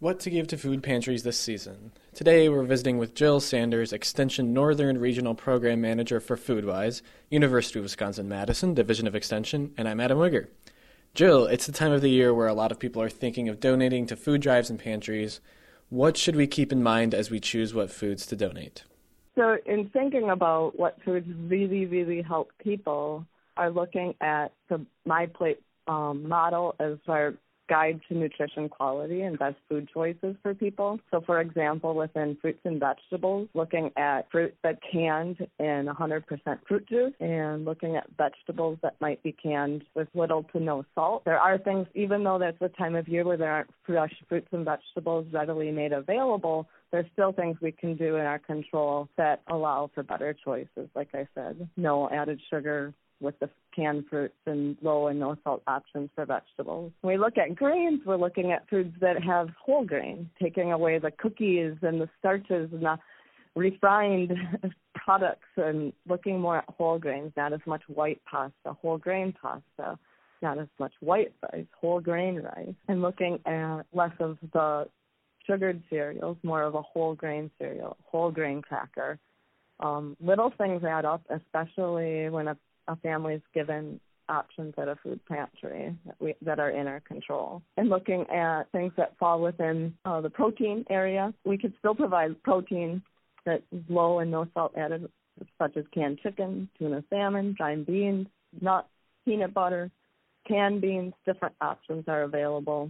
What to give to food pantries this season. Today we're visiting with Jill Sanders, Extension Northern Regional Program Manager for FoodWise, University of Wisconsin-Madison, Division of Extension, and I'm Adam Wigger. Jill, it's the time of the year where a lot of people are thinking of donating to food drives and pantries. What should we keep in mind as we choose what foods to donate? So in thinking about what foods really help people, are looking at the My Plate model as our guide to nutrition quality and best food choices for people. So, for example, within fruits and vegetables, looking at fruit that's canned in 100% fruit juice and looking at vegetables that might be canned with little to no salt. There are things, even though that's the time of year where there aren't fresh fruits and vegetables readily made available, there's still things we can do in our control that allow for better choices. Like I said, no added sugar with the canned fruits and low and no salt options for vegetables. When we look at grains, we're looking at foods that have whole grain, taking away the cookies and the starches and the refined products and looking more at whole grains, not as much white pasta, whole grain pasta, not as much white rice, whole grain rice, and looking at less of the sugared cereals, more of a whole grain cereal, whole grain cracker. Little things add up, especially when a family is given options at a food pantry that are in our control. And looking at things that fall within the protein area, we could still provide protein that is low and no salt added, such as canned chicken, tuna salmon, dried beans, nuts, peanut butter, canned beans. Different options are available.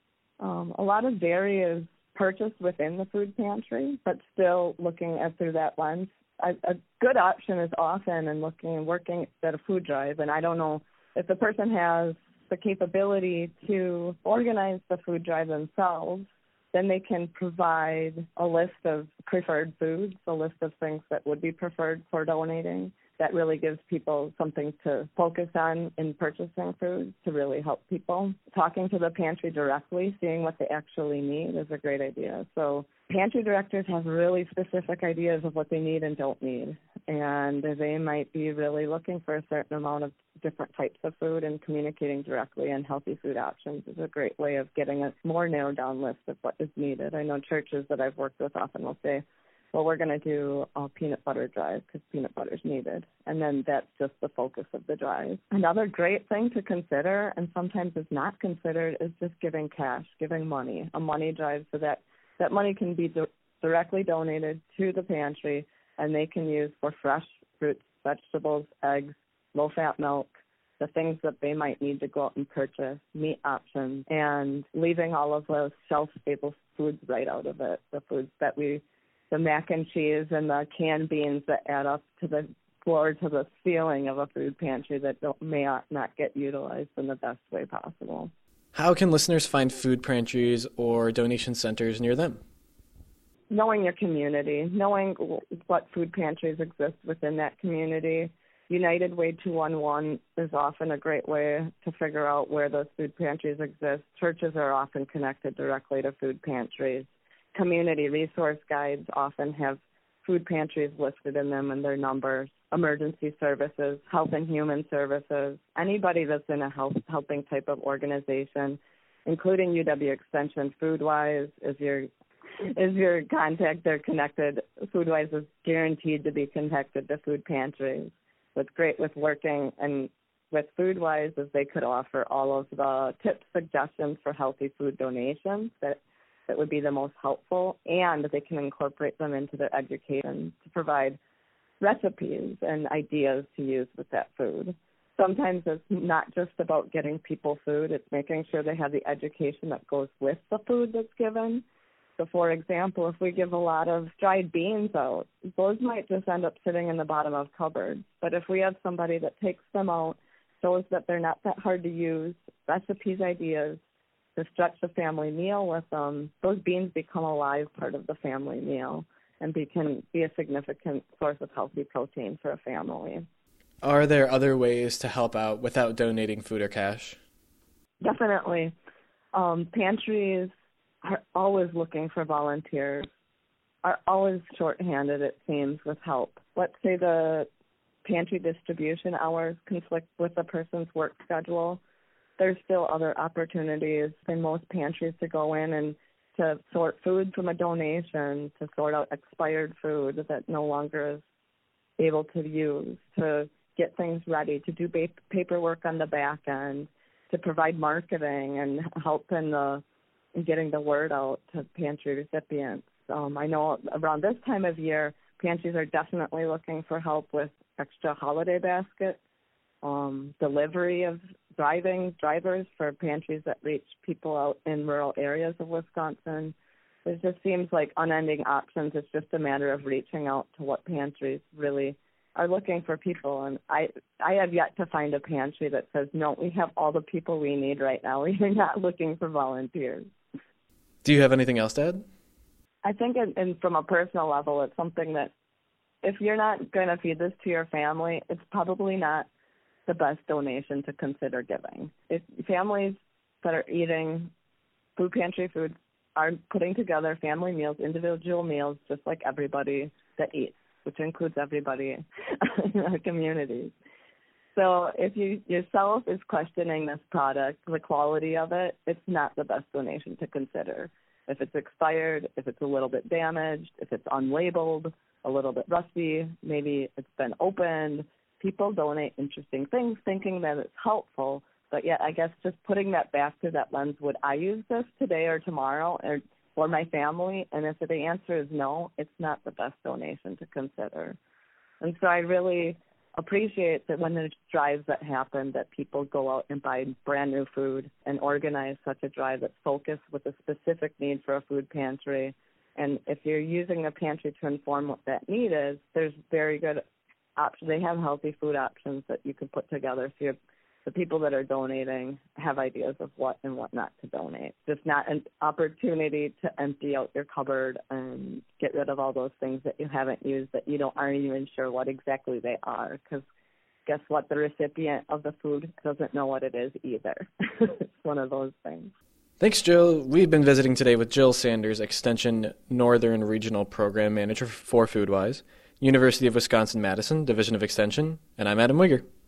A lot of dairy is purchased within the food pantry, but still looking at through that lens. A good option is often in looking and working at a food drive, and I don't know if the person has the capability to organize the food drive themselves, then they can provide a list of preferred foods, a list of things that would be preferred for donating. That really gives people something to focus on in purchasing food to really help people. Talking to the pantry directly, seeing what they actually need is a great idea. So pantry directors have really specific ideas of what they need and don't need. And they might be really looking for a certain amount of different types of food, and communicating directly and healthy food options is a great way of getting a more narrowed down list of what is needed. I know churches that I've worked with often will say, well, we're going to do a peanut butter drive because peanut butter is needed. And then that's just the focus of the drive. Another great thing to consider, and sometimes is not considered, is just giving cash, giving money, a money drive, so that money can be directly donated to the pantry, and they can use for fresh fruits, vegetables, eggs, low-fat milk, the things that they might need to go out and purchase, meat options, and leaving all of those shelf-stable foods right out of it, the foods that the mac and cheese and the canned beans that add up to the floor, to the ceiling of a food pantry that may not get utilized in the best way possible. How can listeners find food pantries or donation centers near them? Knowing your community, knowing what food pantries exist within that community. United Way 211 is often a great way to figure out where those food pantries exist. Churches are often connected directly to food pantries. Community resource guides often have food pantries listed in them and their numbers. Emergency services, health and human services, anybody that's in a helping type of organization, including UW Extension. FoodWise is your contact. They're connected. FoodWise is guaranteed to be connected to food pantries. What's great with working and with FoodWise is they could offer all of the tips, suggestions for healthy food donations that would be the most helpful, and they can incorporate them into their education to provide recipes and ideas to use with that food. Sometimes it's not just about getting people food, it's making sure they have the education that goes with the food that's given. So, for example, if we give a lot of dried beans out, those might just end up sitting in the bottom of cupboards. But if we have somebody that takes them out, shows that they're not that hard to use, recipes, ideas, to stretch the family meal with them, those beans become a live part of the family meal and can be a significant source of healthy protein for a family. Are there other ways to help out without donating food or cash? Definitely. Pantries are always looking for volunteers, are always shorthanded, it seems, with help. Let's say the pantry distribution hours conflict with the person's work schedule. There's still other opportunities in most pantries to go in and to sort food from a donation, to sort out expired food that no longer is able to use, to get things ready, to do paperwork on the back end, to provide marketing and help in getting the word out to pantry recipients. I know around this time of year, pantries are definitely looking for help with extra holiday baskets, delivery of drivers for pantries that reach people out in rural areas of Wisconsin. It just seems like unending options. It's just a matter of reaching out to what pantries really are looking for people. And I have yet to find a pantry that says, no, we have all the people we need right now. We're not looking for volunteers. Do you have anything else to add? I think from a personal level, it's something that if you're not going to feed this to your family, it's probably not the best donation to consider giving. If families that are eating food pantry food are putting together family meals, individual meals, just like everybody that eats, which includes everybody in our communities. So if you yourself is questioning this product, the quality of it, it's not the best donation to consider. If it's expired, if it's a little bit damaged, if it's unlabeled, a little bit rusty, maybe it's been opened, people donate interesting things thinking that it's helpful, but yet I guess just putting that back to that lens, would I use this today or tomorrow or for my family? And if the answer is no, it's not the best donation to consider. And so I really appreciate that when there's drives that happen, that people go out and buy brand new food and organize such a drive that's focused with a specific need for a food pantry. And if you're using a pantry to inform what that need is, there's very good options. They have healthy food options that you can put together so the people that are donating have ideas of what and what not to donate. Just not an opportunity to empty out your cupboard and get rid of all those things that you haven't used that you aren't even sure what exactly they are. Because guess what? The recipient of the food doesn't know what it is either. It's one of those things. Thanks, Jill. We've been visiting today with Jill Sanders, Extension Northern Regional Program Manager for FoodWise, University of Wisconsin-Madison, Division of Extension, and I'm Adam Wigger.